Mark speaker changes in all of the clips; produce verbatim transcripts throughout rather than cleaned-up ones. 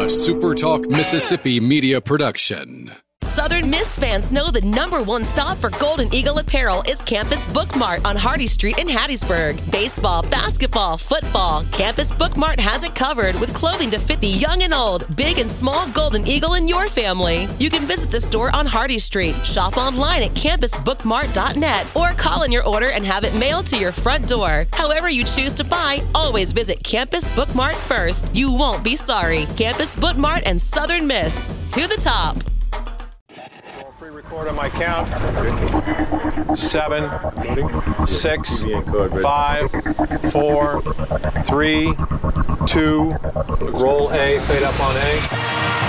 Speaker 1: a Super Talk Mississippi media production.
Speaker 2: Southern Miss fans know the number one stop for Golden Eagle apparel is Campus Book Mart on Hardy Street in Hattiesburg. Baseball, basketball, football, Campus Book Mart has it covered with clothing to fit the young and old, big and small Golden Eagle in your family. You can visit the store on Hardy Street, shop online at campus book mart dot net, or call in your order and have it mailed to your front door. However you choose to buy, always visit Campus Book Mart first. You won't be sorry. Campus Book Mart and Southern Miss. To the top.
Speaker 3: Record on my count. Seven, six, five, four, three, two, roll A, fade up on A.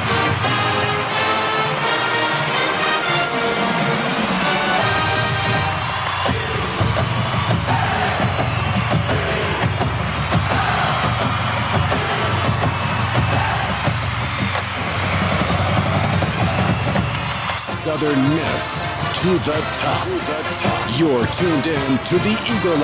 Speaker 1: Southern Miss to the top. To the top. You're tuned in to the Eagle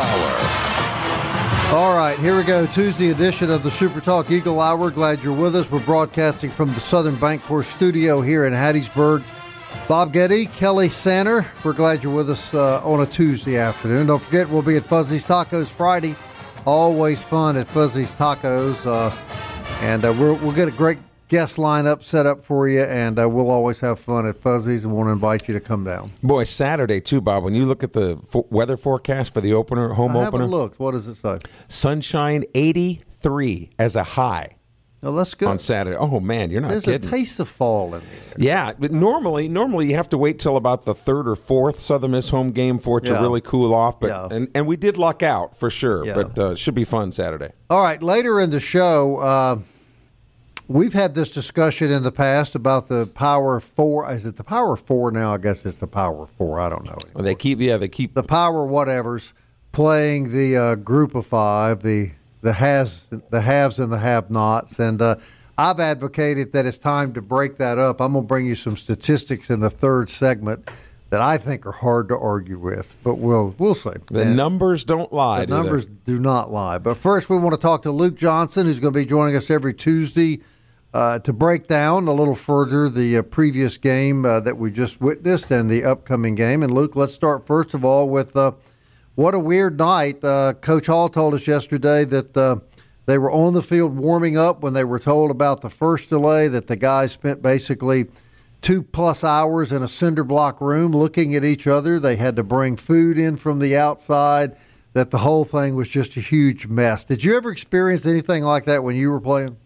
Speaker 1: Hour.
Speaker 4: All right, here we go. Tuesday edition of the Super Talk Eagle Hour. Glad you're with us. We're broadcasting from the Southern Bancorp studio here in Hattiesburg. Bob Getty, Kelly Sanner, we're glad you're with us uh, on a Tuesday afternoon. Don't forget, we'll be at Fuzzy's Tacos Friday. Always fun at Fuzzy's Tacos. Uh, and uh, we're, we'll get a great guest lineup set up for you, and uh, we'll always have fun at Fuzzy's and want to invite you to come down.
Speaker 5: Boy, Saturday too, Bob. When you look at the fo- weather forecast for the opener, home
Speaker 4: I
Speaker 5: opener,
Speaker 4: haven't looked. What does it say?
Speaker 5: Sunshine eighty-three as a high.
Speaker 4: Oh, that's good.
Speaker 5: On Saturday. Oh man, you're not
Speaker 4: There's
Speaker 5: kidding.
Speaker 4: There's a taste of fall in there.
Speaker 5: Yeah, but normally, normally you have to wait till about the third or fourth Southern Miss home game for it
Speaker 4: yeah.
Speaker 5: to really cool off. But
Speaker 4: yeah.
Speaker 5: and, and we did luck out for sure.
Speaker 4: Yeah.
Speaker 5: But uh, it should be fun Saturday.
Speaker 4: All right, later in the show. Uh, We've had this discussion in the past about the Power Four. Is it the Power Four now? I guess it's the Power Four. I don't know.
Speaker 5: Well, they keep, yeah, they keep
Speaker 4: the Power whatevers playing the uh, Group of Five, the the has the haves and the have-nots, and uh, I've advocated that it's time to break that up. I'm going to bring you some statistics in the third segment that I think are hard to argue with, but we'll we'll see.
Speaker 5: The
Speaker 4: and
Speaker 5: numbers don't lie.
Speaker 4: The
Speaker 5: do
Speaker 4: numbers
Speaker 5: they?
Speaker 4: do not lie. But first, we want to talk to Luke Johnson, who's going to be joining us every Tuesday. Uh, to break down a little further the uh, previous game uh, that we just witnessed and the upcoming game. And, Luke, let's start first of all with uh, what a weird night. Uh, Coach Hall told us yesterday that uh, they were on the field warming up when they were told about the first delay, that the guys spent basically two-plus hours in a cinder block room looking at each other. They had to bring food in from the outside, that the whole thing was just a huge mess. Did you ever experience anything like that when you were playing?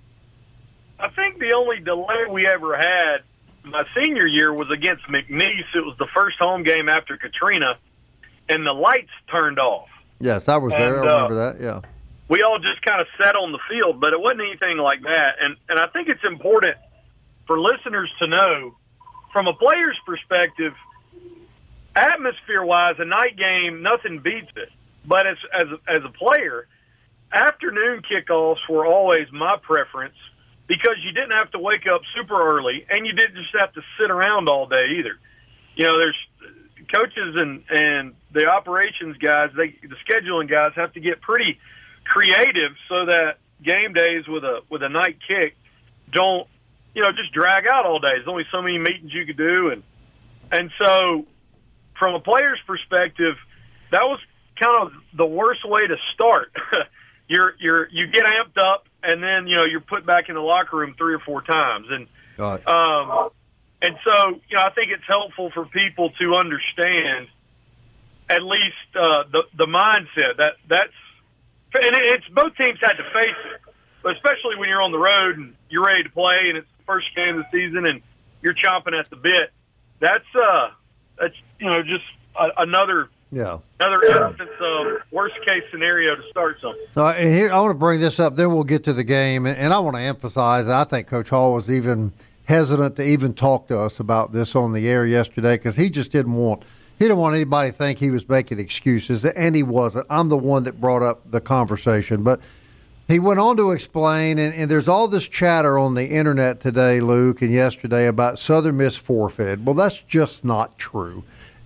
Speaker 6: I think the only delay we ever had my senior year was against McNeese. It was the first home game after Katrina, and the lights turned off.
Speaker 4: Yes, I was
Speaker 6: and,
Speaker 4: there. I remember uh, that, yeah.
Speaker 6: We all just kind of sat on the field, but it wasn't anything like that. And, and I think it's important for listeners to know, from a player's perspective, atmosphere-wise, a night game, nothing beats it. But as, as, as a player, afternoon kickoffs were always my preference, because you didn't have to wake up super early, and you didn't just have to sit around all day either. You know, there's coaches and, and the operations guys, they the scheduling guys have to get pretty creative so that game days with a with a night kick don't, you know, just drag out all day. There's only so many meetings you could do, and and so from a player's perspective, that was kind of the worst way to start. you're you're you get amped up, and then, you know, you're put back in the locker room three or four times. And um, and so, you know, I think it's helpful for people to understand at least uh, the the mindset. That that's and it's both teams had to face it, but especially when you're on the road and you're ready to play and it's the first game of the season and you're chomping at the bit. That's uh that's you know just a, another.
Speaker 4: Yeah.
Speaker 6: Another instance of worst-case scenario to start something.
Speaker 4: Uh, and here, I want to bring this up, then we'll get to the game. And, and I want to emphasize, I think Coach Hall was even hesitant to even talk to us about this on the air yesterday because he just didn't want he didn't want anybody to think he was making excuses, and he wasn't. I'm the one that brought up the conversation. But he went on to explain, and, and there's all this chatter on the internet today, Luke, and yesterday about Southern Miss forfeited. Well, that's just not true.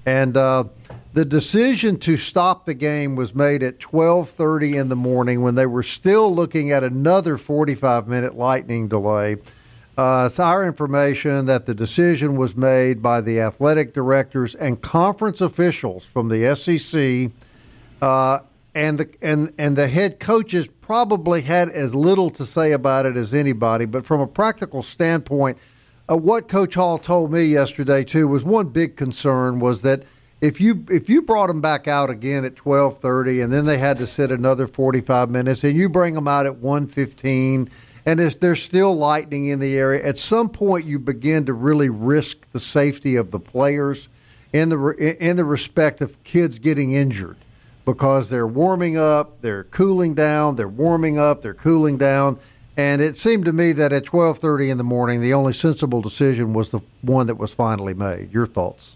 Speaker 4: And uh, the decision to stop the game was made at twelve thirty in the morning when they were still looking at another forty-five minute lightning delay. Uh, it's our information that the decision was made by the athletic directors and conference officials from the S E C, uh, and the and and the head coaches probably had as little to say about it as anybody. But from a practical standpoint, uh, what Coach Hall told me yesterday too was one big concern was that if you if you brought them back out again at twelve thirty and then they had to sit another forty-five minutes, and you bring them out at one fifteen. And there's still lightning in the area, at some point you begin to really risk the safety of the players in the in the respect of kids getting injured because they're warming up, they're cooling down, they're warming up, they're cooling down. And it seemed to me that at twelve thirty in the morning, the only sensible decision was the one that was finally made. Your thoughts?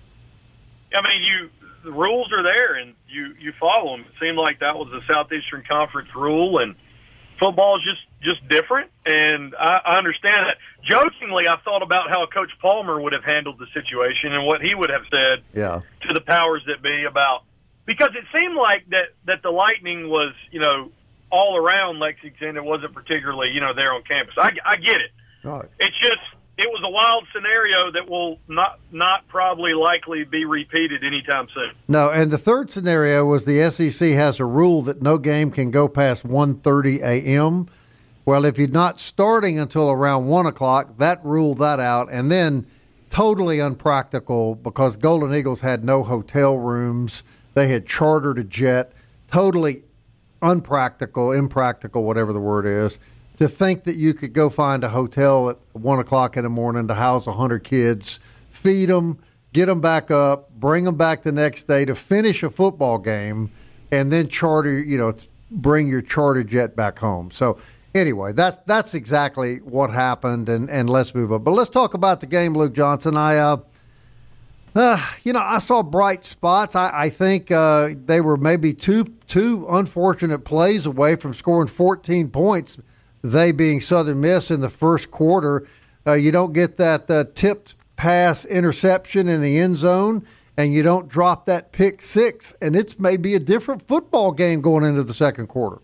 Speaker 6: I mean, you the rules are there, and you, you follow them. It seemed like that was the Southeastern Conference rule, and football is just, just different, and I, I understand that. Jokingly, I thought about how Coach Palmer would have handled the situation and what he would have said
Speaker 4: yeah.
Speaker 6: to the powers that be about – because it seemed like that, that the lightning was, you know, all around Lexington. It wasn't particularly, you know, there on campus. I, I get it.
Speaker 4: Right.
Speaker 6: It's just – it was a wild scenario that will not not probably likely be repeated anytime soon.
Speaker 4: No, and the third scenario was the S E C has a rule that no game can go past one thirty a.m. Well, if you're not starting until around one o'clock, that ruled that out. And then totally unpractical because Golden Eagles had no hotel rooms. They had chartered a jet. Totally unpractical, impractical, whatever the word is. To think that you could go find a hotel at one o'clock in the morning to house one hundred kids, feed them, get them back up, bring them back the next day to finish a football game, and then charter, you know, bring your charter jet back home. So anyway, that's that's exactly what happened, and, and let's move on. But let's talk about the game, Luke Johnson. I, uh, uh, you know, I saw bright spots. I, I think uh, they were maybe two two unfortunate plays away from scoring fourteen points. They being Southern Miss in the first quarter. Uh, you don't get that uh, tipped pass interception in the end zone, and you don't drop that pick six, and it's maybe a different football game going into the second quarter.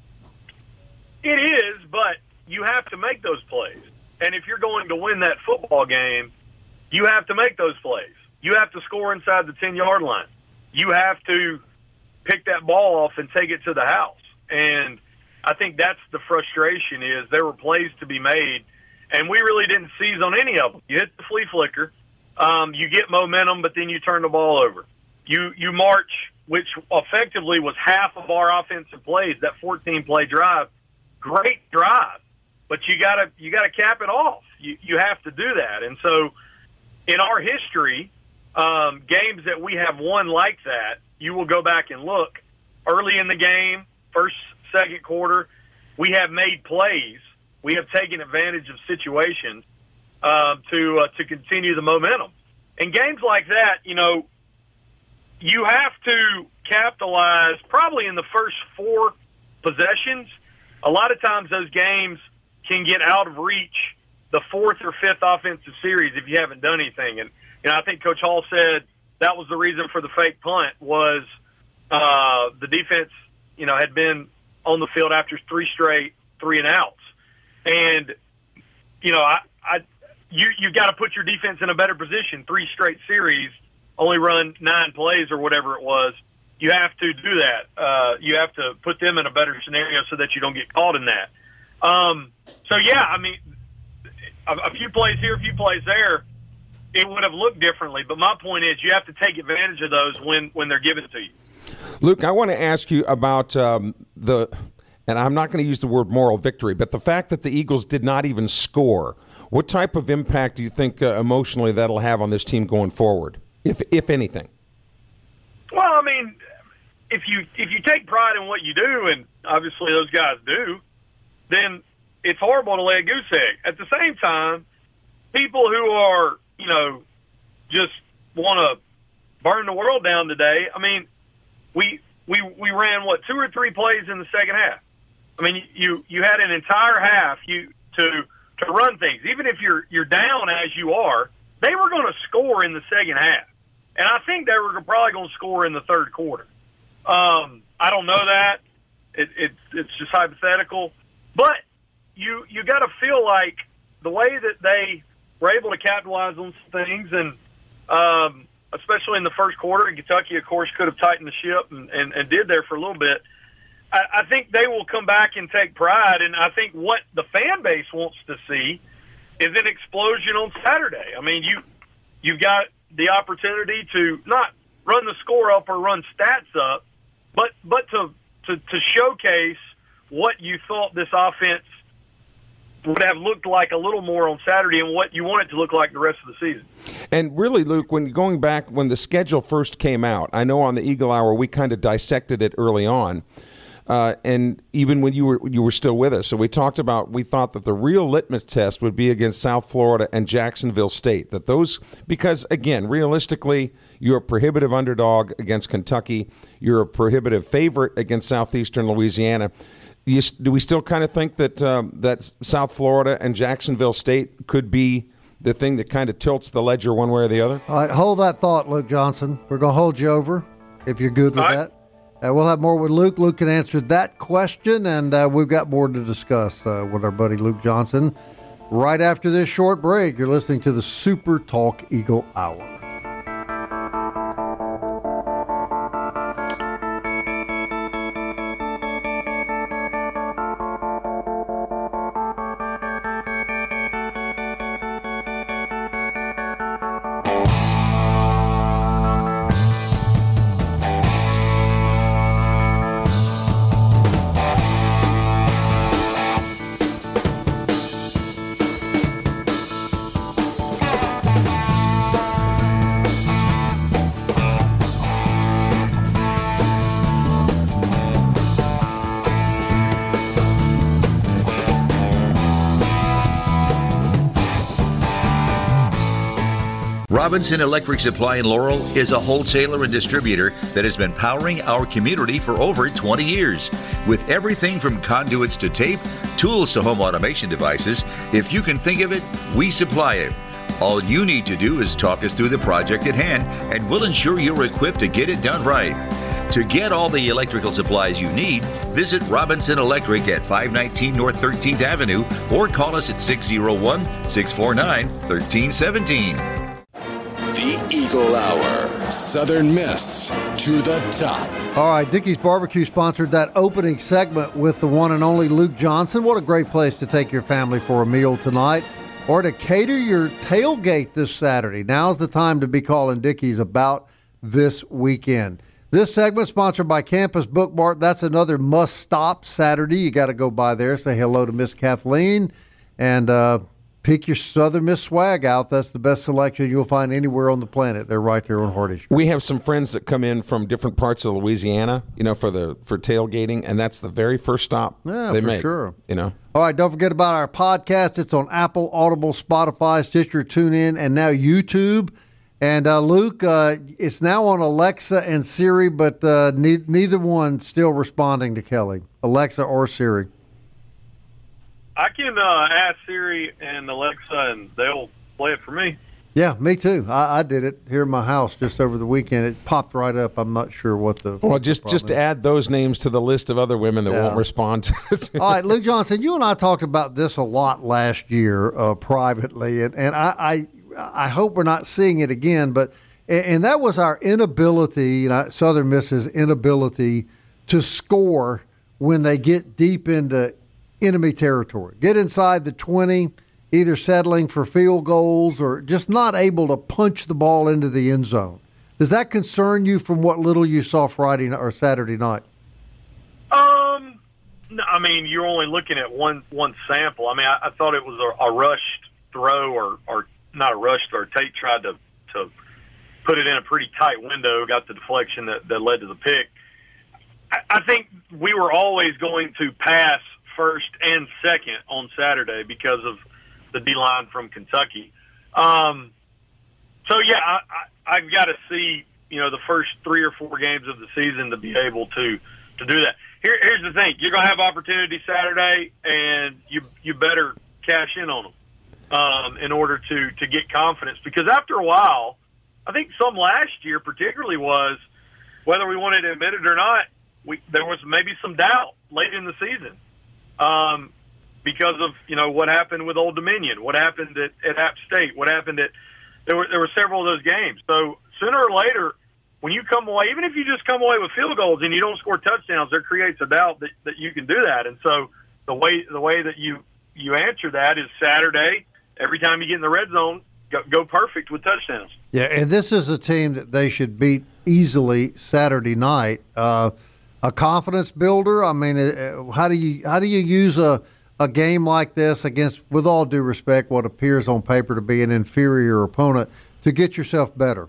Speaker 6: It is, but you have to make those plays. And if you're going to win that football game, you have to make those plays. You have to score inside the ten-yard line. You have to pick that ball off and take it to the house. And I think that's the frustration is there were plays to be made, and we really didn't seize on any of them. You hit the flea flicker, um, you get momentum, but then you turn the ball over. You you march, which effectively was half of our offensive plays, that fourteen-play drive. Great drive, but you gotta you gotta cap it off. You you have to do that, and so in our history, um, games that we have won like that, you will go back and look early in the game, first. Second quarter, we have made plays. We have taken advantage of situations uh, to uh, to continue the momentum. In games like that, you know, you have to capitalize probably in the first four possessions. A lot of times those games can get out of reach the fourth or fifth offensive series if you haven't done anything. And, you know, I think Coach Hall said that was the reason for the fake punt was uh, the defense, you know, had been on the field after three straight three and outs. And, you know, I, I you, you've got to put your defense in a better position. Three straight series, only run nine plays or whatever it was. You have to do that. Uh, you have to put them in a better scenario so that you don't get caught in that. Um, so, yeah, I mean, a, a few plays here, a few plays there, it would have looked differently. But my point is you have to take advantage of those when, when they're given to you.
Speaker 5: Luke, I want to ask you about um, the, and I'm not going to use the word moral victory, but the fact that the Eagles did not even score. What type of impact do you think uh, emotionally that'll have on this team going forward, if if anything?
Speaker 6: Well, I mean, if you if you take pride in what you do, and obviously those guys do, then it's horrible to lay a goose egg. At the same time, people who are, you know, just want to burn the world down today, I mean, We we we ran what two or three plays in the second half. I mean, you you had an entire half you to to run things. Even if you're you're down as you are, they were going to score in the second half. And I think they were probably going to score in the third quarter. Um, I don't know that. It, it, it's just hypothetical. But you you got to feel like the way that they were able to capitalize on some things, and um, especially in the first quarter, and Kentucky, of course, could have tightened the ship and, and, and did there for a little bit. I, I think they will come back and take pride, and I think what the fan base wants to see is an explosion on Saturday. I mean, you, you've got the opportunity to not run the score up or run stats up, but but to, to, to showcase what you thought this offense would have looked like a little more on Saturday and what you want it to look like the rest of the season.
Speaker 5: And really, Luke, when going back, when the schedule first came out, I know on the Eagle Hour we kind of dissected it early on. Uh, and even when you were you were still with us, so we talked about, we thought that the real litmus test would be against South Florida and Jacksonville State. That those, because again, realistically, you're a prohibitive underdog against Kentucky, you're a prohibitive favorite against Southeastern Louisiana. You, do we still kind of think that um, that South Florida and Jacksonville State could be the thing that kind of tilts the ledger one way or the other?
Speaker 4: All right, hold that thought, Luke Johnson. We're going to hold you over if you're good with
Speaker 6: All right.
Speaker 4: that. Uh, we'll have more with Luke. Luke can answer that question, and uh, we've got more to discuss uh, with our buddy Luke Johnson right after this short break. You're listening to the Super Talk Eagle Hour.
Speaker 7: Robinson Electric Supply in Laurel is a wholesaler and distributor that has been powering our community for over twenty years. With everything from conduits to tape, tools to home automation devices, if you can think of it, we supply it. All you need to do is talk us through the project at hand, and we'll ensure you're equipped to get it done right. To get all the electrical supplies you need, visit Robinson Electric at five nineteen North thirteenth Avenue or call us at six oh one, six four nine, one three one seven.
Speaker 1: The Eagle Hour. Southern Miss to the top.
Speaker 4: All right, Dickey's Barbecue sponsored that opening segment with the one and only Luke Johnson. What a great place to take your family for a meal tonight or to cater your tailgate this Saturday. Now's the time to be calling Dickey's about this weekend. This segment sponsored by Campus Bookmart. That's another must-stop Saturday. You got to go by there, say hello to Miss Kathleen, and uh, pick your Southern Miss swag out. That's the best selection you'll find anywhere on the planet. They're right there on Hardy Street.
Speaker 5: We have some friends that come in from different parts of Louisiana, you know, for the for tailgating, and that's the very first stop
Speaker 4: Yeah,
Speaker 5: they
Speaker 4: for
Speaker 5: make.
Speaker 4: sure.
Speaker 5: You know.
Speaker 4: All right, don't forget about our podcast. It's on Apple, Audible, Spotify, Stitcher, TuneIn, and now YouTube. And uh, Luke, uh, it's now on Alexa and Siri, but uh, ne- neither one still responding to Kelly, Alexa or Siri.
Speaker 6: I can uh, ask Siri and Alexa, and they'll play it for me.
Speaker 4: Yeah, me too. I, I did it here in my house just over the weekend. It popped right up. I'm not sure what the
Speaker 5: Well,
Speaker 4: what the
Speaker 5: just
Speaker 4: problem
Speaker 5: just to
Speaker 4: is.
Speaker 5: add those names to the list of other women that
Speaker 4: Yeah.
Speaker 5: won't respond to it.
Speaker 4: All right, Luke Johnson, you and I talked about this a lot last year uh, privately, and, and I, I I hope we're not seeing it again, but and, and that was our inability, you know, Southern Miss's inability to score when they get deep into enemy territory, get inside the twenty, either settling for field goals or just not able to punch the ball into the end zone. Does that concern you from what little you saw Friday or Saturday night?
Speaker 6: Um, no, I mean, you're only looking at one one sample. I mean, I, I thought it was a, a rushed throw, or, or not a rushed, or Tate tried to, to put it in a pretty tight window, got the deflection that, that led to the pick. I, I think we were always going to pass first and second on Saturday because of the D-line from Kentucky. Um, so, yeah, I, I, I've got to see, you know, the first three or four games of the season to be able to, to do that. Here, here's the thing. You're going to have opportunity Saturday, and you you better cash in on them um, in order to, to get confidence. Because after a while, I think some last year particularly was, whether we wanted to admit it or not, we, there was maybe some doubt late in the season um, because of, you know, what happened with Old Dominion, what happened at, at App State, what happened at there were there were several of those games. So sooner or later, when you come away, even if you just come away with field goals and you don't score touchdowns, there creates a doubt that, that you can do that. And so the way the way that you you answer that is Saturday. Every time you get in the red zone, go, go perfect with touchdowns.
Speaker 4: Yeah, and this is a team that they should beat easily Saturday night. Uh, a confidence builder. I mean, uh, how do you how do you use a a game like this against, with all due respect, what appears on paper to be an inferior opponent, to get yourself better?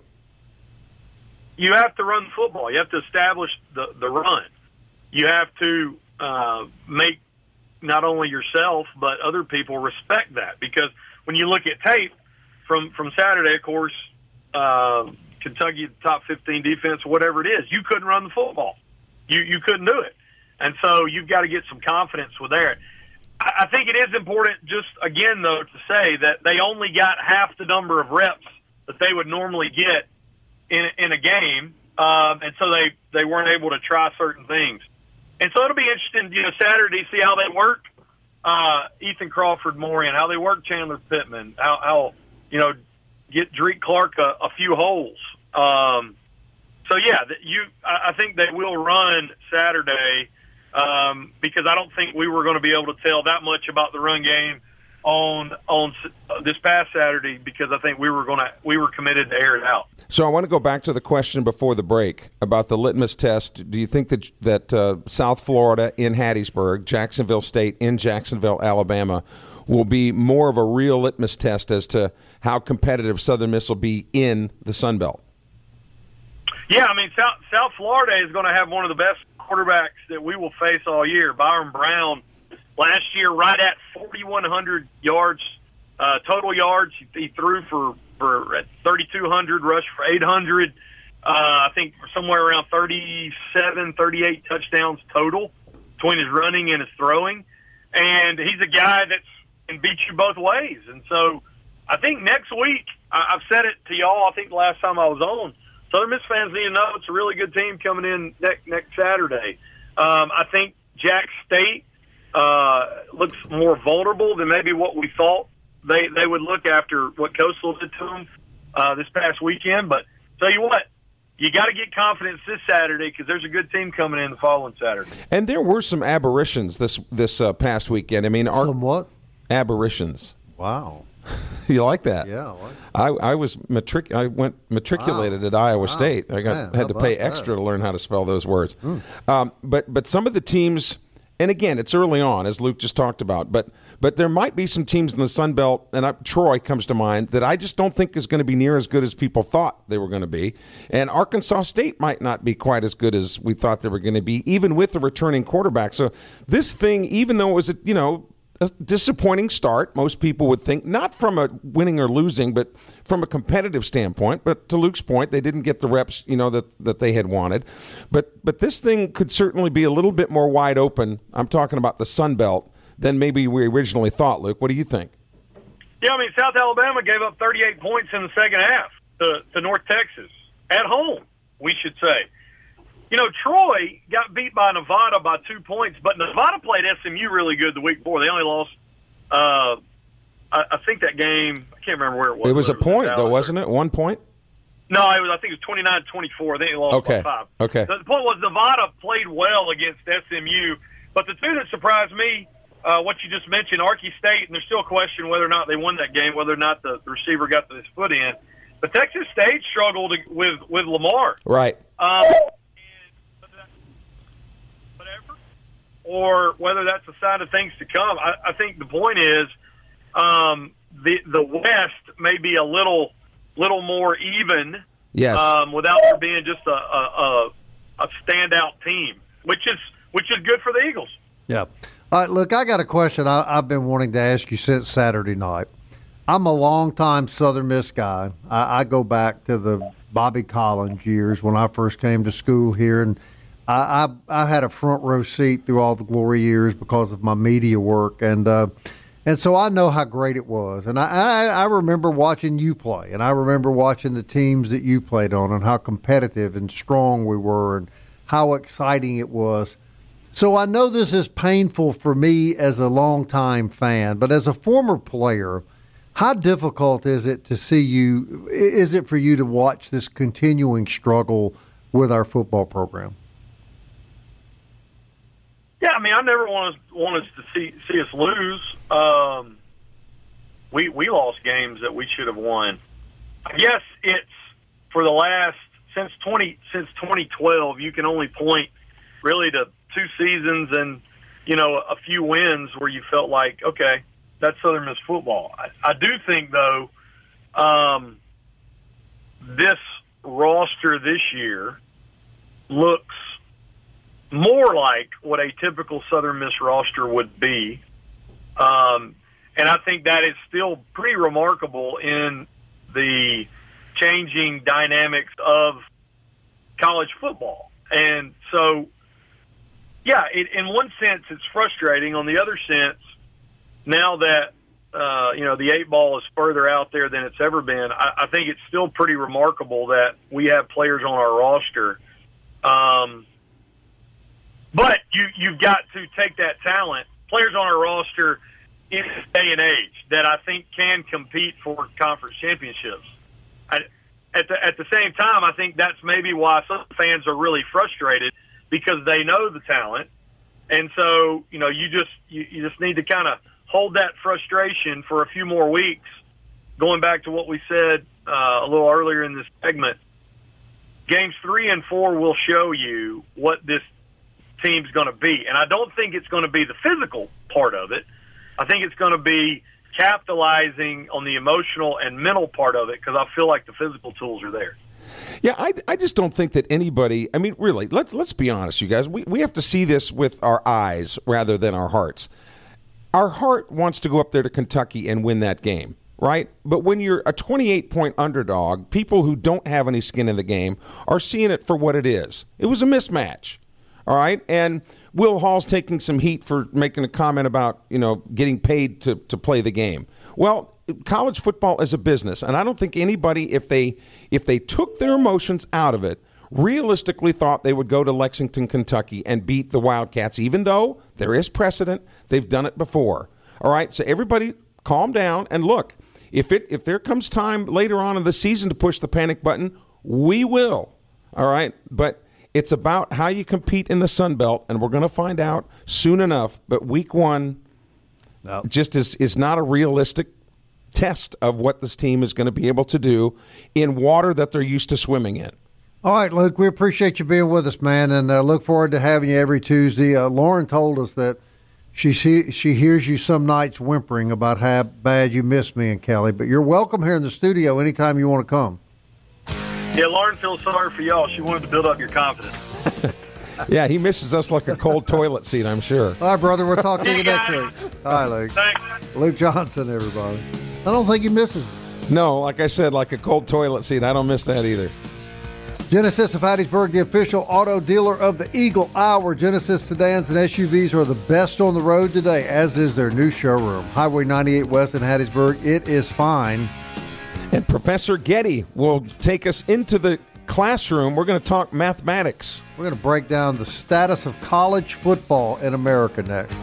Speaker 6: You have to run the football. You have to establish the, the run. You have to uh, make not only yourself but other people respect that. Because when you look at tape from, from Saturday, of course, uh, Kentucky, top fifteen defense, whatever it is, you couldn't run the football. You you couldn't do it. And so you've got to get some confidence with that. I, I think it is important just, again, though, to say that they only got half the number of reps that they would normally get in, in a game, um, and so they, they weren't able to try certain things. And so it'll be interesting, you know, Saturday, see how they work uh, Ethan Crawford more in, how they work Chandler Pittman, how, how you know, get Drake Clark a, a few holes. Um, so, yeah, you. I, I think they will run Saturday um, because I don't think we were going to be able to tell that much about the run game on on this past Saturday because I think we were going to we were committed to air it out.
Speaker 5: So I want to go back to the question before the break about the litmus test. Do you think that that uh, South Florida in Hattiesburg, Jacksonville State in Jacksonville, Alabama, will be more of a real litmus test as to how competitive Southern Miss will be in the Sun Belt?
Speaker 6: Yeah, I mean, South, South Florida is going to have one of the best quarterbacks that we will face all year. Byron Brown, last year, right at forty-one hundred yards, uh, total yards. He threw for, for thirty-two hundred, rushed for eight hundred. Uh, I think somewhere around thirty-seven, thirty-eight touchdowns total between his running and his throwing. And he's a guy that can beat you both ways. And so I think next week, I, I've said it to y'all, I think the last time I was on, Southern Miss fans need to know it's a really good team coming in next, next Saturday. Um, I think Jack State uh, looks more vulnerable than maybe what we thought they, they would look after what Coastal did to them uh, this past weekend. But tell you what, you got to get confidence this Saturday because there's a good team coming in the following Saturday.
Speaker 5: And there were some aberrations this this uh, past weekend. I mean, our,
Speaker 4: some what?
Speaker 5: Aberrations.
Speaker 4: Wow.
Speaker 5: You like that?
Speaker 4: Yeah. Like
Speaker 5: I, I was matric. I went matriculated wow. at Iowa wow. State. I got
Speaker 4: Man,
Speaker 5: had to pay
Speaker 4: that?
Speaker 5: extra to learn how to spell those words.
Speaker 4: Mm.
Speaker 5: Um, but but some of the teams, and again, it's early on, as Luke just talked about. But but there might be some teams in the Sun Belt, and I, Troy comes to mind, that I just don't think is going to be near as good as people thought they were going to be. And Arkansas State might not be quite as good as we thought they were going to be, even with the returning quarterback. So this thing, even though it was a, you know. a disappointing start, most people would think, not from a winning or losing, but from a competitive standpoint. But to Luke's point, they didn't get the reps, you know, that, that they had wanted. But but this thing could certainly be a little bit more wide open. I'm talking about the Sun Belt than maybe we originally thought. Luke, what do you think?
Speaker 6: Yeah, I mean, South Alabama gave up thirty-eight points in the second half to, to North Texas at home, we should say. You know, Troy got beat by Nevada by two points, but Nevada played S M U really good the week before. They only lost, uh, I, I think that game, I can't remember where it was.
Speaker 5: It was a
Speaker 6: it was
Speaker 5: point, though, wasn't it? One point?
Speaker 6: No, it was, I think it was twenty-nine twenty-four. I think they lost
Speaker 5: okay.
Speaker 6: by five.
Speaker 5: Okay.
Speaker 6: The point was Nevada played well against S M U, but the two that surprised me, uh, what you just mentioned, Arky State, and there's still a question whether or not they won that game, whether or not the, the receiver got his foot in. But Texas State struggled with, with Lamar.
Speaker 5: Right.
Speaker 6: Um, or whether that's a sign of things to come. I, I think the point is um, the the West may be a little little more even,
Speaker 5: yes,
Speaker 6: um, without there being just a, a, a standout team, which is which is good for the Eagles.
Speaker 4: Yeah. All right, look, I got a question I, I've been wanting to ask you since Saturday night. I'm a longtime Southern Miss guy. I, I go back to the Bobby Collins years when I first came to school here, and I, I I had a front row seat through all the glory years because of my media work. And uh, And so I know how great it was. And I, I, I remember watching you play, and I remember watching the teams that you played on and how competitive and strong we were and how exciting it was. So I know this is painful for me as a longtime fan, but as a former player, how difficult is it to see you, is it for you to watch this continuing struggle with our football program?
Speaker 6: Yeah, I mean, I never want us, want us to see see us lose. Um, we we lost games that we should have won. I guess it's for the last since twenty since twenty twelve. You can only point really to two seasons and you know a few wins where you felt like, okay, that's Southern Miss football. I, I do think though, um, this roster this year looks more like what a typical Southern Miss roster would be. Um, and I think that is still pretty remarkable in the changing dynamics of college football. And so, yeah, it, in one sense, it's frustrating. On the other sense, now that, uh, you know, the eight ball is further out there than it's ever been, I, I think it's still pretty remarkable that we have players on our roster. Um, But you, you've got to take that talent, players on our roster in this day and age that I think can compete for conference championships. I, at the at the same time, I think that's maybe why some fans are really frustrated because they know the talent, and so you know you just you, you just need to kind of hold that frustration for a few more weeks. Going back to what we said uh, a little earlier in this segment, games three and four will show you what this team's going to be. And I don't think it's going to be the physical part of it. I think it's going to be capitalizing on the emotional and mental part of it because I feel like the physical tools are there.
Speaker 5: Yeah, I, I just don't think that anybody, I mean, really, let's let's be honest, you guys. We, we have to see this with our eyes rather than our hearts. Our heart wants to go up there to Kentucky and win that game, right? But when you're a twenty-eight point underdog, people who don't have any skin in the game are seeing it for what it is. It was a mismatch. All right, and Will Hall's taking some heat for making a comment about, you know, getting paid to, to play the game. Well, college football is a business, and I don't think anybody, if they if they took their emotions out of it, realistically thought they would go to Lexington, Kentucky and beat the Wildcats, even though there is precedent. They've done it before. All right, so everybody calm down and look. If it if there comes time later on in the season to push the panic button, we will. All right, but it's about how you compete in the Sun Belt, and we're going to find out soon enough. But week one no. just is, is not a realistic test of what this team is going to be able to do in water that they're used to swimming in.
Speaker 4: All right, Luke, we appreciate you being with us, man, and uh, look forward to having you every Tuesday. Uh, Lauren told us that she, she she hears you some nights whimpering about how bad you miss me and Kelly, but you're welcome here in the studio anytime you want to come.
Speaker 6: Yeah, Lauren feels sorry for y'all. She wanted to build up your confidence.
Speaker 5: Yeah, he misses us like a cold toilet seat, I'm sure.
Speaker 4: All right, brother, we'll talk to you next week. All right, Luke.
Speaker 6: Thanks.
Speaker 4: Luke Johnson, everybody. I don't think he misses it.
Speaker 5: No, like I said, like a cold toilet seat. I don't miss that either.
Speaker 4: Genesis of Hattiesburg, the official auto dealer of the Eagle Hour. Genesis sedans and S U Vs are the best on the road today, as is their new showroom. Highway ninety-eight West in Hattiesburg. It is fine.
Speaker 5: And Professor Getty will take us into the classroom. We're going to talk mathematics.
Speaker 4: We're going to break down the status of college football in America next.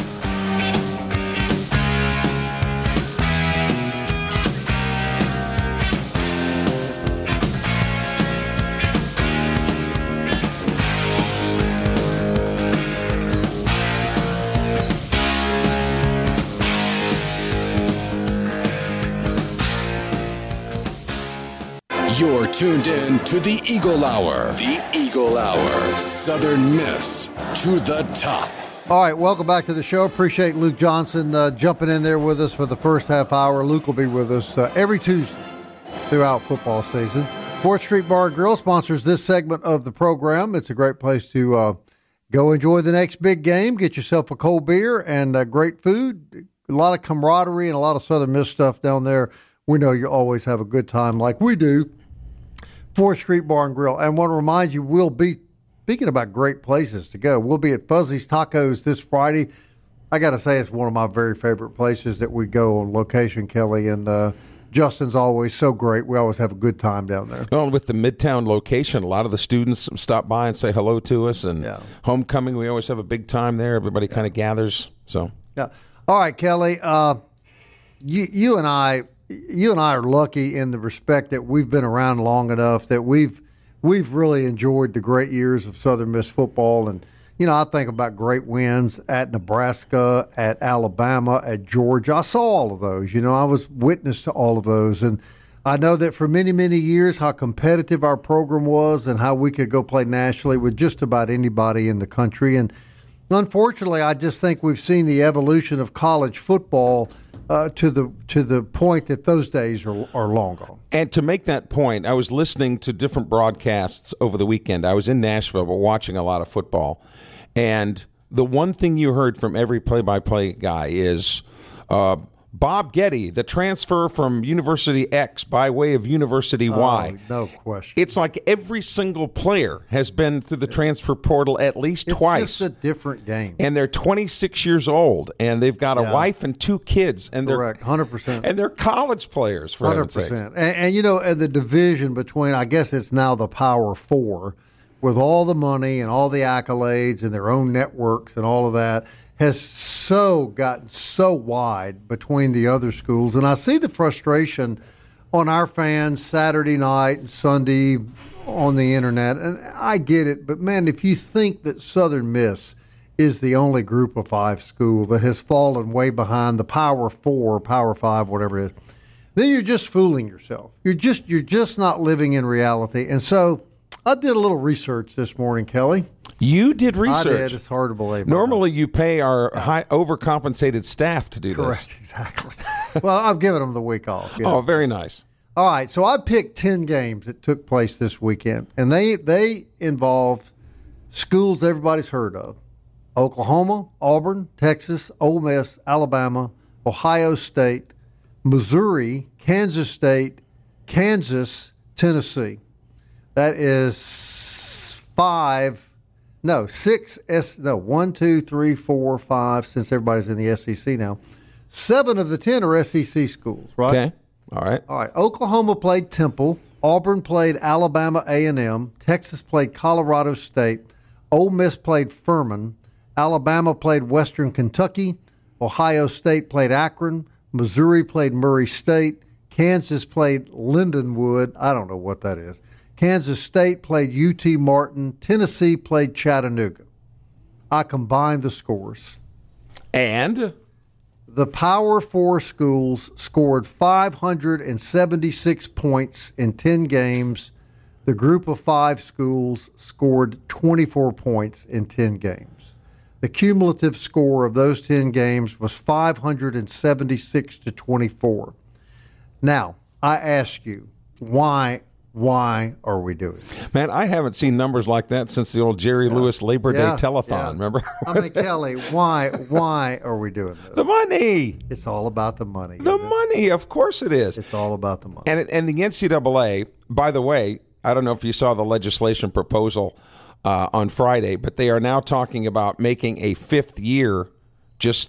Speaker 1: You're tuned in to the Eagle Hour. The Eagle Hour. Southern Miss to the top.
Speaker 4: All right, welcome back to the show. Appreciate Luke Johnson uh, jumping in there with us for the first half hour. Luke will be with us uh, every Tuesday throughout football season. fourth Street Bar and Grill sponsors this segment of the program. It's a great place to uh, go enjoy the next big game, get yourself a cold beer and uh, great food. A lot of camaraderie and a lot of Southern Miss stuff down there. We know you always have a good time like we do. fourth Street Bar and Grill. And I want to remind you, we'll be, speaking about great places to go, we'll be at Fuzzy's Tacos this Friday. I got to say, it's one of my very favorite places that we go on location, Kelly, and uh, Justin's always so great. We always have a good time down there.
Speaker 5: Well, with the Midtown location, a lot of the students stop by and say hello to us, and
Speaker 4: yeah.
Speaker 5: homecoming, we always have a big time there. Everybody yeah. kind of gathers. So,
Speaker 4: yeah. All right, Kelly, uh, you, you and I, you and I are lucky in the respect that we've been around long enough that we've we've really enjoyed the great years of Southern Miss football. And you know, I think about great wins at Nebraska, at Alabama, at Georgia. I saw all of those. You know, I was witness to all of those. And I know that for many, many years how competitive our program was and how we could go play nationally with just about anybody in the country. And unfortunately, I just think we've seen the evolution of college football uh, to the to the point that those days are, are long gone.
Speaker 5: And to make that point, I was listening to different broadcasts over the weekend. I was in Nashville, but watching a lot of football. And the one thing you heard from every play-by-play guy is uh, Bob Getty, the transfer from University X by way of University Y.
Speaker 4: Oh, no question.
Speaker 5: It's like every single player has been through the transfer portal at least
Speaker 4: it's
Speaker 5: twice.
Speaker 4: It's just a different game.
Speaker 5: And they're twenty-six years old, and they've got a
Speaker 4: yeah.
Speaker 5: wife and two kids. And they're,
Speaker 4: Correct, one hundred percent.
Speaker 5: And they're college players, for heaven's sake.
Speaker 4: one hundred percent. And, and, you know, and the division between, I guess it's now the Power Four, with all the money and all the accolades and their own networks and all of that, has so gotten so wide between the other schools. And I see the frustration on our fans Saturday night and Sunday on the internet, and I get it. But, man, if you think that Southern Miss is the only group of five school that has fallen way behind the Power Four, Power Five, whatever it is, then you're just fooling yourself. You're just you're just not living in reality. And so I did a little research this morning, Kelly.
Speaker 5: You did research.
Speaker 4: I did. It's hard to believe.
Speaker 5: Normally, you pay our high overcompensated staff to do
Speaker 4: Correct,
Speaker 5: this.
Speaker 4: exactly. Well, I'm giving them the week off. You know?
Speaker 5: Oh, very nice.
Speaker 4: All right, so I picked ten games that took place this weekend, and they they involve schools everybody's heard of: Oklahoma, Auburn, Texas, Ole Miss, Alabama, Ohio State, Missouri, Kansas State, Kansas, Tennessee. That is five, no, six, S, no, one, two, three, four, five, since everybody's in the S E C now. Seven of the ten are S E C schools, right?
Speaker 5: Okay, all right.
Speaker 4: All right, Oklahoma played Temple. Auburn played Alabama A and M. Texas played Colorado State. Ole Miss played Furman. Alabama played Western Kentucky. Ohio State played Akron. Missouri played Murray State. Kansas played Lindenwood. I don't know what that is. Kansas State played U T Martin. Tennessee played Chattanooga. I combined the scores.
Speaker 5: And?
Speaker 4: The Power Four schools scored five hundred seventy-six points in ten games. The Group of Five schools scored twenty-four points in ten games. The cumulative score of those ten games was five hundred seventy-six to twenty-four. Now, I ask you, why Why are we doing this?
Speaker 5: Man, I haven't seen numbers like that since the old Jerry yeah. Lewis Labor
Speaker 4: yeah.
Speaker 5: Day telethon,
Speaker 4: yeah.
Speaker 5: remember?
Speaker 4: I mean, Kelly, why why are we doing this?
Speaker 5: The money.
Speaker 4: It's all about the money.
Speaker 5: The money, of course it is.
Speaker 4: It's all about the money.
Speaker 5: And, and the N C double A, by the way, I don't know if you saw the legislation proposal uh, on Friday, but they are now talking about making a fifth year just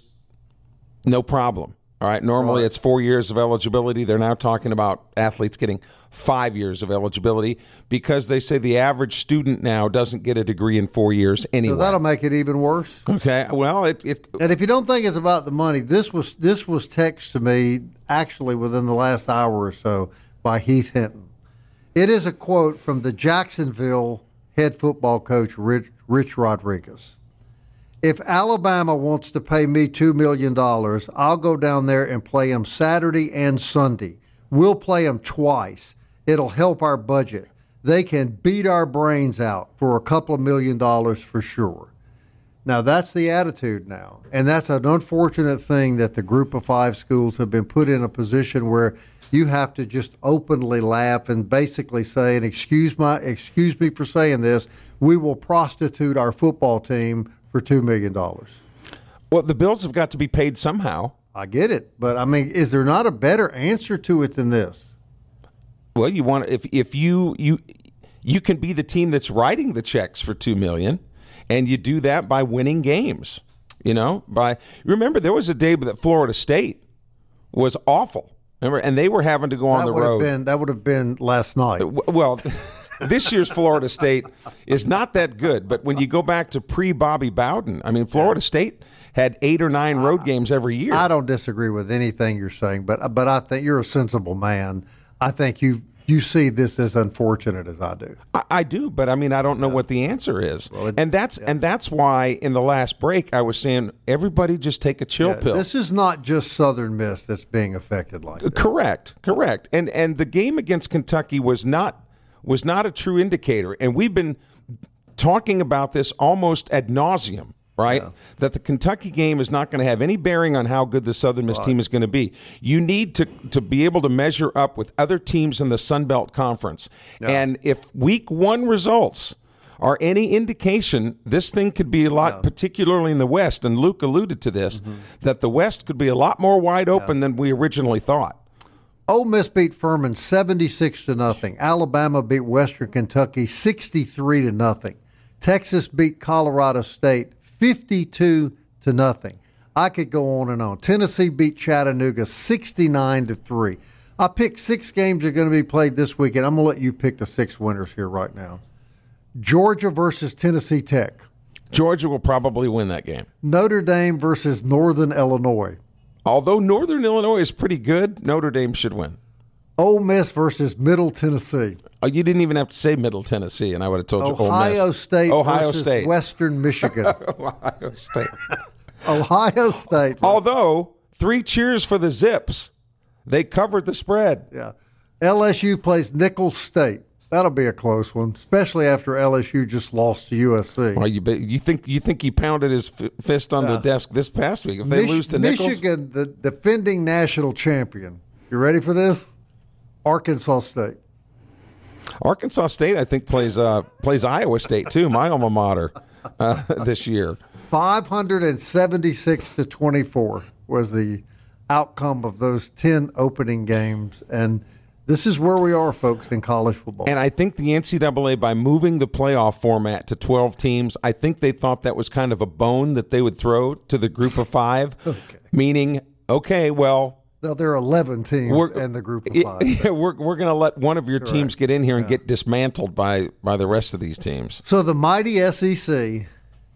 Speaker 5: no problem. All right. Normally
Speaker 4: right.
Speaker 5: it's four years of eligibility. They're now talking about athletes getting five years of eligibility because they say the average student now doesn't get a degree in four years anyway.
Speaker 4: So that'll make it even worse.
Speaker 5: Okay. Well, it, it
Speaker 4: and if you don't think it's about the money, this was this was text to me actually within the last hour or so by Heath Hinton. It is a quote from the Jacksonville head football coach Rich, Rich Rodriguez. If Alabama wants to pay me two million dollars, I'll go down there and play them Saturday and Sunday. We'll play them twice. It'll help our budget. They can beat our brains out for a couple of million dollars for sure. Now, that's the attitude now. And that's an unfortunate thing that the Group of Five schools have been put in a position where you have to just openly laugh and basically say, and excuse my excuse me for saying this, we will prostitute our football team for two million dollars.
Speaker 5: Well, the bills have got to be paid somehow.
Speaker 4: I get it, but I mean, is there not a better answer to it than this?
Speaker 5: Well, you want if if you you you can be the team that's writing the checks for two million, and you do that by winning games. You know, by remember there was a day that Florida State was awful. Remember, and they were having to go on
Speaker 4: that
Speaker 5: the
Speaker 4: would
Speaker 5: road.
Speaker 4: Have been, that would have been last night.
Speaker 5: Well, this year's Florida State is not that good. But when you go back to pre-Bobby Bowden, I mean, Florida State had eight or nine road games every year.
Speaker 4: I don't disagree with anything you're saying, but but I think you're a sensible man. I think you you see this as unfortunate as I do.
Speaker 5: I, I do, but I mean, I don't know yeah. what the answer is, well, it, and that's yeah. and that's why in the last break I was saying everybody just take a chill
Speaker 4: yeah,
Speaker 5: pill.
Speaker 4: This is not just Southern Miss that's being affected like that.
Speaker 5: Correct, correct, and and the game against Kentucky was not was not a true indicator, and we've been talking about this almost ad nauseum. Right? Yeah. That the Kentucky game is not going to have any bearing on how good the Southern Miss right. team is going to be. You need to, to be able to measure up with other teams in the Sun Belt Conference. Yeah. And if week one results are any indication, this thing could be a lot, yeah. particularly in the West, and Luke alluded to this, mm-hmm. that the West could be a lot more wide open yeah. than we originally thought.
Speaker 4: Ole Miss beat Furman seventy-six to nothing. Alabama beat Western Kentucky sixty-three to nothing. Texas beat Colorado State fifty-two to nothing. I could go on and on. Tennessee beat Chattanooga sixty-nine to three. I picked six games that are going to be played this weekend. I'm going to let you pick the six winners here right now. Georgia versus Tennessee Tech.
Speaker 5: Georgia will probably win that game.
Speaker 4: Notre Dame versus Northern Illinois.
Speaker 5: Although Northern Illinois is pretty good, Notre Dame should win.
Speaker 4: Ole Miss versus Middle Tennessee.
Speaker 5: Oh, you didn't even have to say Middle Tennessee, and I would have told you
Speaker 4: Ohio
Speaker 5: Ole Miss.
Speaker 4: State
Speaker 5: Ohio
Speaker 4: versus
Speaker 5: State.
Speaker 4: Western Michigan.
Speaker 5: Ohio State.
Speaker 4: Ohio State.
Speaker 5: Although, three cheers for the Zips. They covered the spread.
Speaker 4: Yeah. L S U plays Nicholls State. That'll be a close one, especially after L S U just lost to U S C.
Speaker 5: Well, you, you think you think he pounded his f- fist on yeah. the desk this past week? If they Mich- lose to Nicholls?
Speaker 4: Michigan, the defending national champion. You ready for this? Arkansas State.
Speaker 5: Arkansas State, I think, plays uh, plays Iowa State, too, my alma mater, uh, this year.
Speaker 4: five hundred seventy-six to twenty-four was the outcome of those ten opening games. And this is where we are, folks, in college football.
Speaker 5: And I think the N C double A, by moving the playoff format to twelve teams, I think they thought that was kind of a bone that they would throw to the group of five, okay. meaning, okay, well,
Speaker 4: Now, there are eleven teams in the group of five.
Speaker 5: Yeah, we're we're going to let one of your Correct. teams get in here and yeah. get dismantled by, by the rest of these teams.
Speaker 4: So the mighty S E C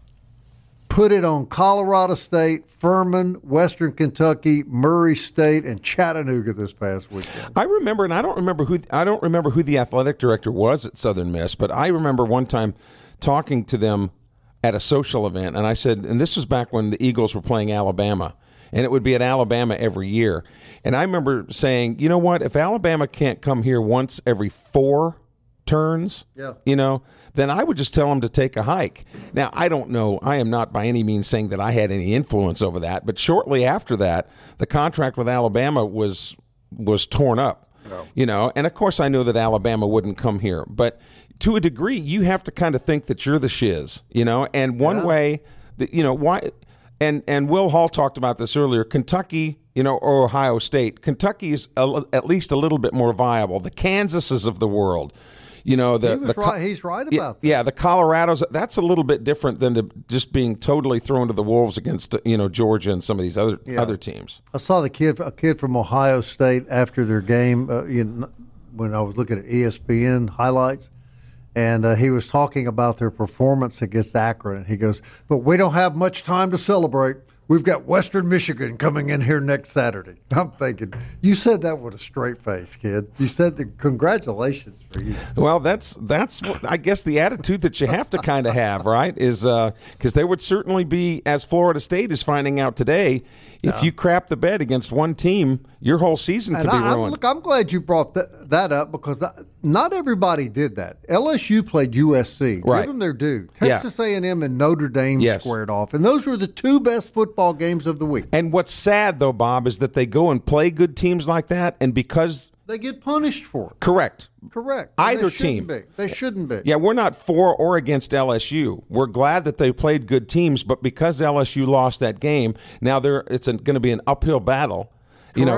Speaker 4: put it on Colorado State, Furman, Western Kentucky, Murray State, and Chattanooga this past weekend.
Speaker 5: I remember, and I don't remember who I don't remember who the athletic director was at Southern Miss, but I remember one time talking to them at a social event, and I said, and this was back when the Eagles were playing Alabama. And it would be at Alabama every year. And I remember saying, you know what, if Alabama can't come here once every four turns,
Speaker 4: yeah.
Speaker 5: you know, then I would just tell them to take a hike. Now, I don't know. I am not by any means saying that I had any influence over that. But shortly after that, the contract with Alabama was was torn up, no. you know. And, of course, I knew that Alabama wouldn't come here. But to a degree, you have to kind of think that you're the shiz, you know. And one yeah. way, that you know, why – And and Will Hall talked about this earlier. Kentucky, you know, or Ohio State. Kentucky is a, at least a little bit more viable. The Kansases of the world, you know, the,
Speaker 4: he was
Speaker 5: the
Speaker 4: right. He's right about
Speaker 5: yeah,
Speaker 4: that.
Speaker 5: Yeah, the Colorados. That's a little bit different than to just being totally thrown to the wolves against, you know, Georgia and some of these other
Speaker 4: yeah.
Speaker 5: other teams.
Speaker 4: I saw the kid, a kid from Ohio State after their game. Uh, you know, when I was looking at E S P N highlights. And uh, he was talking about their performance against Akron. He goes, but we don't have much time to celebrate. We've got Western Michigan coming in here next Saturday. I'm thinking, you said that with a straight face, kid. You said the congratulations for you.
Speaker 5: Well, that's, that's what, I guess, the attitude that you have to kind of have, right, is because uh, there would certainly be, as Florida State is finding out today, if yeah. you crap the bed against one team, your whole season could
Speaker 4: and
Speaker 5: be
Speaker 4: I,
Speaker 5: ruined.
Speaker 4: Look, I'm glad you brought th- that up because not everybody did that. L S U played U S C.
Speaker 5: Right.
Speaker 4: Give them their due.
Speaker 5: Yeah.
Speaker 4: Texas A and M and Notre Dame
Speaker 5: yes.
Speaker 4: squared off. And those were the two best football games of the week.
Speaker 5: And what's sad, though, Bob, is that they go and play good teams like that, and because
Speaker 4: they get punished for it.
Speaker 5: Correct.
Speaker 4: Correct.
Speaker 5: Either
Speaker 4: they
Speaker 5: team.
Speaker 4: Be. They shouldn't be.
Speaker 5: Yeah, we're not for or against L S U. We're glad that they played good teams, but because L S U lost that game, now there it's going to be an uphill battle.
Speaker 4: Correct.
Speaker 5: You know,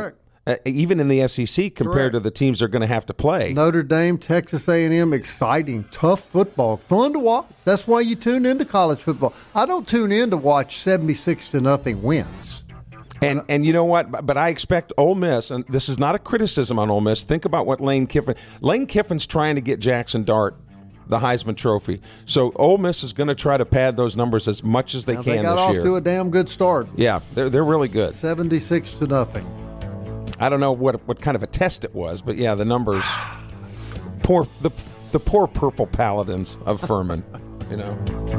Speaker 5: uh, even in the S E C compared
Speaker 4: Correct.
Speaker 5: to the teams they're going to have to play.
Speaker 4: Notre Dame, Texas A and M, exciting, tough football, fun to watch. That's why you tune into college football. I don't tune in to watch seventy-six to nothing wins.
Speaker 5: And and you know what? But I expect Ole Miss, and this is not a criticism on Ole Miss. Think about what Lane Kiffin. Lane Kiffin's trying to get Jackson Dart the Heisman Trophy. So Ole Miss is going to try to pad those numbers as much as they
Speaker 4: Now,
Speaker 5: can
Speaker 4: they got
Speaker 5: this
Speaker 4: off
Speaker 5: year.
Speaker 4: to a damn good start.
Speaker 5: Yeah, they're they're really good.
Speaker 4: seventy-six to nothing.
Speaker 5: I don't know what what kind of a test it was, but yeah, the numbers. Poor the the poor purple paladins of Furman, you know.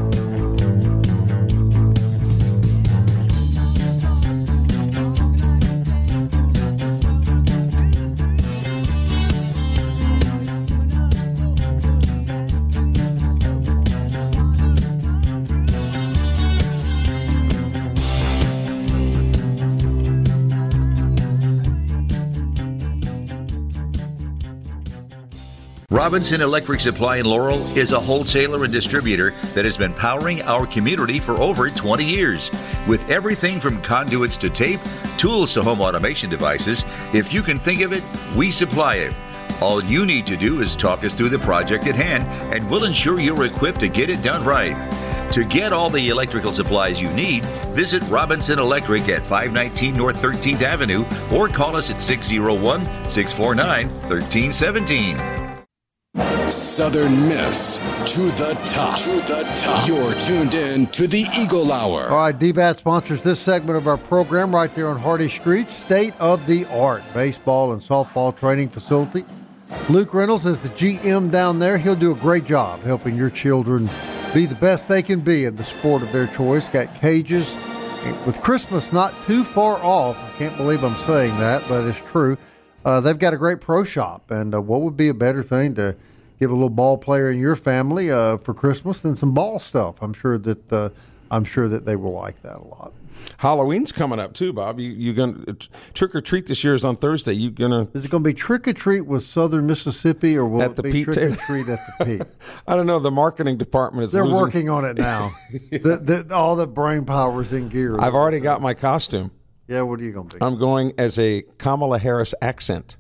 Speaker 7: Robinson Electric Supply in Laurel is a wholesaler and distributor that has been powering our community for over twenty years. With everything from conduits to tape, tools to home automation devices, if you can think of it, we supply it. All you need to do is talk us through the project at hand, and we'll ensure you're equipped to get it done right. To get all the electrical supplies you need, visit Robinson Electric at five nineteen North thirteenth Avenue or call us at six oh one, six four nine, one three one seven.
Speaker 1: Southern Miss to the top. To the top. You're tuned in to the Eagle Hour.
Speaker 4: All right, D BAT sponsors this segment of our program right there on Hardy Street. State of the art baseball and softball training facility. Luke Reynolds is the G M down there. He'll do a great job helping your children be the best they can be in the sport of their choice. Got cages. With Christmas not too far off, I can't believe I'm saying that, but it's true. Uh, they've got a great pro shop, and uh, what would be a better thing to give a little ball player in your family uh, for Christmas than some ball stuff? I'm sure that uh, I'm sure that they will like that a lot.
Speaker 5: Halloween's coming up too, Bob. You you gonna trick or treat this year is on Thursday. You gonna?
Speaker 4: Is it going to be trick or treat with Southern Mississippi, or will
Speaker 5: At
Speaker 4: it
Speaker 5: the
Speaker 4: be
Speaker 5: Pete
Speaker 4: trick
Speaker 5: Taylor?
Speaker 4: or treat at the Pete?
Speaker 5: I don't know. The marketing department is.
Speaker 4: They're
Speaker 5: losing.
Speaker 4: working on it now.
Speaker 5: Yeah.
Speaker 4: the, the, all the brain power's in gear.
Speaker 5: I've already got my costume.
Speaker 4: Yeah, what are you going to be?
Speaker 5: I'm going as a Kamala Harris accent.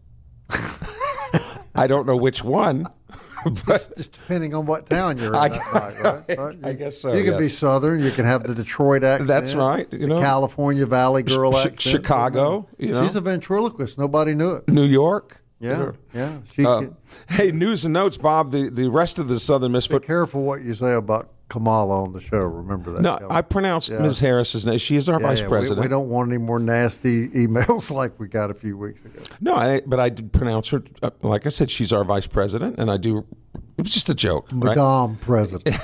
Speaker 5: I don't know which one. But
Speaker 4: just depending on what town you're in
Speaker 5: I,
Speaker 4: that night, right? right?
Speaker 5: I
Speaker 4: You-
Speaker 5: guess so.
Speaker 4: You can
Speaker 5: yes.
Speaker 4: be Southern. You can have the Detroit accent.
Speaker 5: That's right, you
Speaker 4: the
Speaker 5: know.
Speaker 4: California Valley girl
Speaker 5: Ch-
Speaker 4: accent.
Speaker 5: Chicago, you know.
Speaker 4: She's a ventriloquist. Nobody knew it.
Speaker 5: New York.
Speaker 4: Yeah, yeah. She
Speaker 5: Uh,
Speaker 4: can,
Speaker 5: hey, news and notes, Bob. The, the rest of the Southern Miss
Speaker 4: be
Speaker 5: foot.
Speaker 4: careful what you say about Kamala on the show. Remember that.
Speaker 5: No,
Speaker 4: Kelly.
Speaker 5: I pronounced
Speaker 4: Yeah.
Speaker 5: Miz Harris's name. She is our
Speaker 4: Yeah,
Speaker 5: vice
Speaker 4: yeah, we-
Speaker 5: president.
Speaker 4: We, don't want any more nasty emails like we got a few weeks ago.
Speaker 5: No, I, but I did pronounce her. Uh, like I said, she's our vice president, and I do. It was just a joke, right?
Speaker 4: Madame President.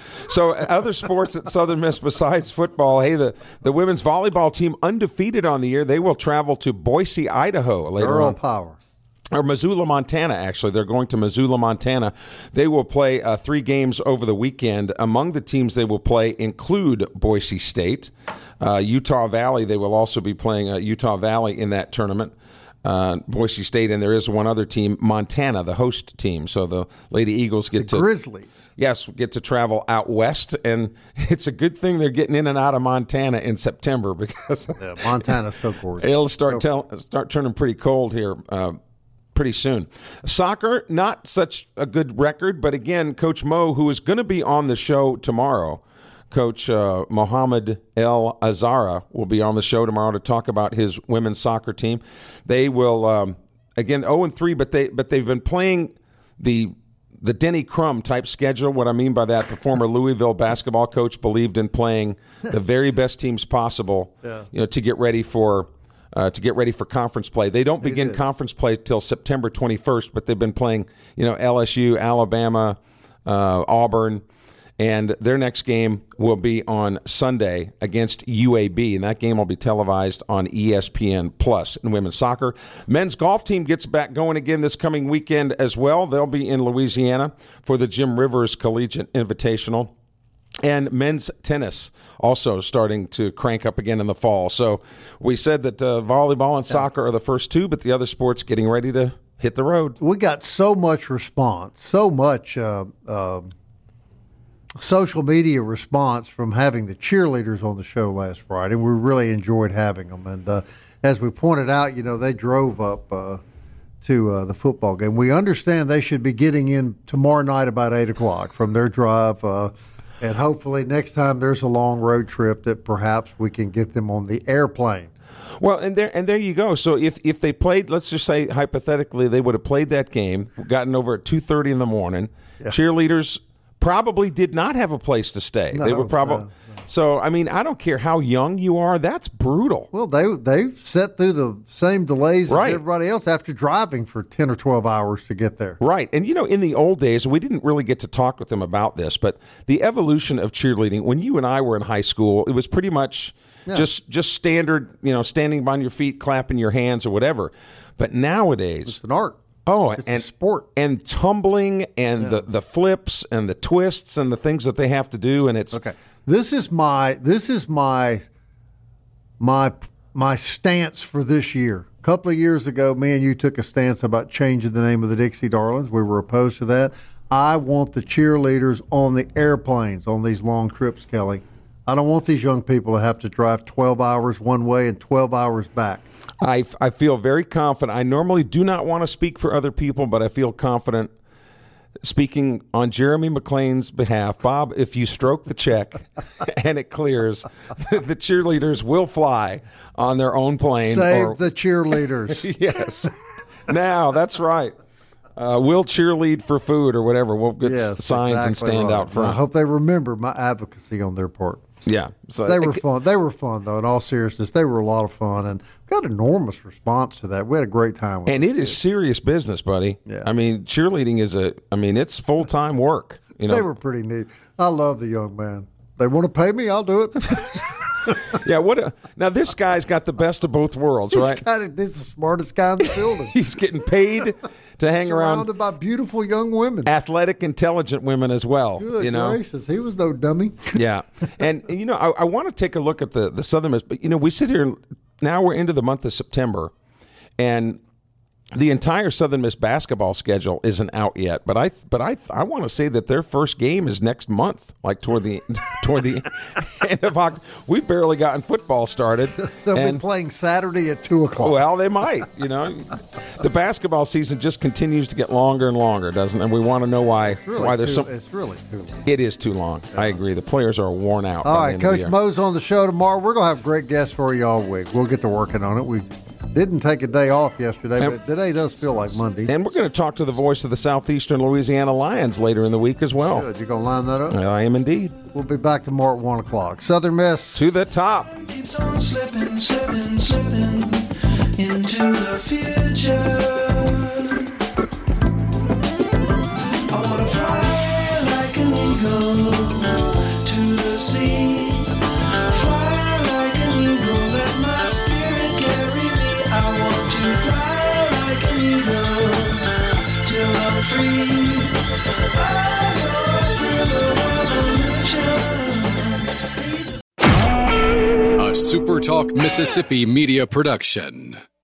Speaker 5: So other sports at Southern Miss besides football, hey, the, the women's volleyball team undefeated on the year. They will travel to Boise, Idaho later
Speaker 4: Girl
Speaker 5: on.
Speaker 4: power.
Speaker 5: Or Missoula, Montana, actually. They're going to Missoula, Montana. They will play uh, three games over the weekend. Among the teams they will play include Boise State. Uh, Utah Valley, they will also be playing uh, Utah Valley in that tournament. Uh, Boise State, and there is one other team, Montana, the host team. So the Lady Eagles get
Speaker 4: The
Speaker 5: to
Speaker 4: Grizzlies.
Speaker 5: yes, get to travel out west, and it's a good thing they're getting in and out of Montana in September because
Speaker 4: Yeah, Montana's so gorgeous.
Speaker 5: it'll start tell, start turning pretty cold here uh, pretty soon. Soccer, not such a good record, but again, Coach Mo, who is going to be on the show tomorrow. Coach uh, Mohamed El Azara will be on the show tomorrow to talk about his women's soccer team. They will um, again oh and three, but they but they've been playing the the Denny Crum type schedule. What I mean by that, the former Louisville basketball coach believed in playing the very best teams possible,
Speaker 4: Yeah.
Speaker 5: you know, to get ready for uh, to get ready for conference play. They don't begin
Speaker 4: did.
Speaker 5: conference play till September twenty-first, but they've been playing, you know, L S U, Alabama, uh, Auburn. And their next game will be on Sunday against U A B, and that game will be televised on E S P N Plus in women's soccer. Men's golf team gets back going again this coming weekend as well. They'll be in Louisiana for the Jim Rivers Collegiate Invitational. And men's tennis also starting to crank up again in the fall. So we said that uh, volleyball and soccer are the first two, but the other sports getting ready to hit the road.
Speaker 4: We got so much response, so much uh, uh, social media response from having the cheerleaders on the show last Friday. We really enjoyed having them. And uh, as we pointed out, you know, they drove up uh, to uh, the football game. We understand they should be getting in tomorrow night about eight o'clock from their drive, uh, and hopefully next time there's a long road trip that perhaps we can get them on the airplane.
Speaker 5: Well, and there and there you go. So if, if they played, let's just say hypothetically, they would have played that game, gotten over at two thirty in the morning. Yeah. Cheerleaders probably did not have a place to stay.
Speaker 4: No,
Speaker 5: they were probably
Speaker 4: no, no.
Speaker 5: So. I mean, I don't care how young you are. That's brutal.
Speaker 4: Well, they they've set through the same delays
Speaker 5: right.
Speaker 4: as everybody else after driving for ten or twelve hours to get there.
Speaker 5: Right, and you know, in the old days, we didn't really get to talk with them about this, but the evolution of cheerleading. When you and I were in high school, it was pretty much. Yeah. Just just standard, you know, standing on your feet, clapping your hands or whatever. But nowadays,
Speaker 4: it's an art.
Speaker 5: Oh,
Speaker 4: it's
Speaker 5: and
Speaker 4: a sport.
Speaker 5: And tumbling and yeah. the, the flips and the twists and the things that they have to do, and it's
Speaker 4: okay. This is my this is my my my stance for this year. A couple of years ago, me and you took a stance about changing the name of the Dixie Darlings. We were opposed to that. I want the cheerleaders on the airplanes on these long trips, Kelly. I don't want these young people to have to drive twelve hours one way and twelve hours back.
Speaker 5: I, I feel very confident. I normally do not want to speak for other people, but I feel confident speaking on Jeremy McClain's behalf. Bob, if you stroke the check and it clears, the cheerleaders will fly on their own plane.
Speaker 4: Save
Speaker 5: or,
Speaker 4: the cheerleaders.
Speaker 5: Yes. Now, that's right. Uh, we'll cheerlead for food or whatever. We'll get
Speaker 4: yes,
Speaker 5: signs
Speaker 4: exactly
Speaker 5: and stand
Speaker 4: right.
Speaker 5: out front.
Speaker 4: I hope they remember my advocacy on their part.
Speaker 5: Yeah, so
Speaker 4: they were fun. They were fun, though. In all seriousness, they were a lot of fun, and got enormous response to that. We had a great time with
Speaker 5: it. And it is serious business, buddy.
Speaker 4: Yeah.
Speaker 5: I mean, cheerleading is a. I mean, it's full time work. You know,
Speaker 4: they were pretty neat. I love the young man. They want to pay me, I'll do it.
Speaker 5: Yeah, what? A, now this guy's got the best of both worlds,
Speaker 4: He's
Speaker 5: right?
Speaker 4: Got it. This is the smartest guy in the building.
Speaker 5: He's getting paid to hang around,
Speaker 4: surrounded by beautiful young women,
Speaker 5: athletic, intelligent women as well.
Speaker 4: Good
Speaker 5: you know,
Speaker 4: gracious, he was no dummy.
Speaker 5: Yeah, and you know, I, I want to take a look at the the Southern Miss, but you know, we sit here now. We're into the month of September, and the entire Southern Miss basketball schedule isn't out yet. But I, but I, I want to say that their first game is next month, like toward the toward the end of October. We've barely gotten football started.
Speaker 4: They'll
Speaker 5: and,
Speaker 4: be playing Saturday at two o'clock.
Speaker 5: Well, they might. You know, the basketball season just continues to get longer and longer, doesn't it? And we want to know why.
Speaker 4: Really
Speaker 5: why there's
Speaker 4: too,
Speaker 5: some.
Speaker 4: It's really too long.
Speaker 5: It is too long. Yeah. I agree. The players are worn out.
Speaker 4: All
Speaker 5: by
Speaker 4: right,
Speaker 5: the end of the
Speaker 4: Coach
Speaker 5: year.
Speaker 4: Mo's on the show tomorrow. We're gonna have great guests for you all week. We'll get to working on it. We didn't take a day off yesterday,
Speaker 5: and,
Speaker 4: but today does feel like Monday.
Speaker 5: And we're going to talk to the voice of the Southeastern Louisiana Lions later in the week as well.
Speaker 4: Good. You going to line that up?
Speaker 5: I am indeed.
Speaker 4: We'll be back tomorrow at one o'clock. Southern Miss.
Speaker 5: To the top.
Speaker 8: Keeps on slipping, slipping, slipping into the future. I want to fly like an eagle to the sea.
Speaker 1: A SuperTalk Mississippi media production.